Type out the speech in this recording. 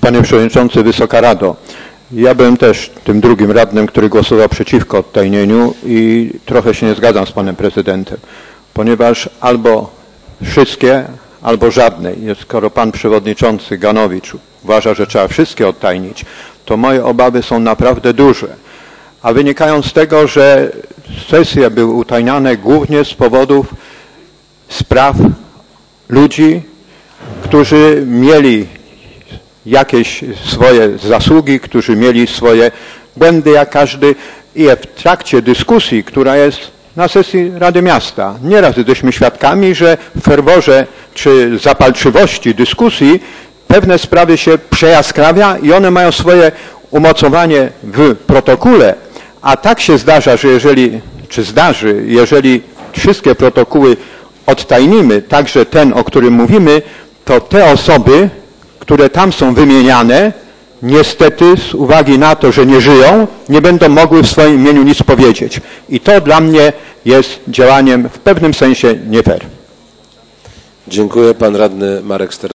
Panie Przewodniczący, Wysoka Rado. Ja byłem też tym drugim radnym, który głosował przeciwko odtajnieniu i trochę się nie zgadzam z Panem Prezydentem, ponieważ albo wszystkie, albo żadnej. Skoro Pan Przewodniczący Ganowicz uważa, że trzeba wszystkie odtajnić, to moje obawy są naprawdę duże. A wynikają z tego, że sesje były utajniane głównie z powodów spraw ludzi, którzy mieli jakieś swoje zasługi, którzy mieli swoje błędy jak każdy i w trakcie dyskusji, która jest na sesji Rady Miasta, nieraz jesteśmy świadkami, że w ferworze czy zapalczywości dyskusji pewne sprawy się przejaskrawia i one mają swoje umocowanie w protokole, a tak się zdarza, że jeżeli wszystkie protokoły odtajnimy, także ten, o którym mówimy, to te osoby, które tam są wymieniane, niestety z uwagi na to, że nie żyją, nie będą mogły w swoim imieniu nic powiedzieć. I to dla mnie jest działaniem w pewnym sensie nie fair. Dziękuję. Pan radny Marek Sterczewski.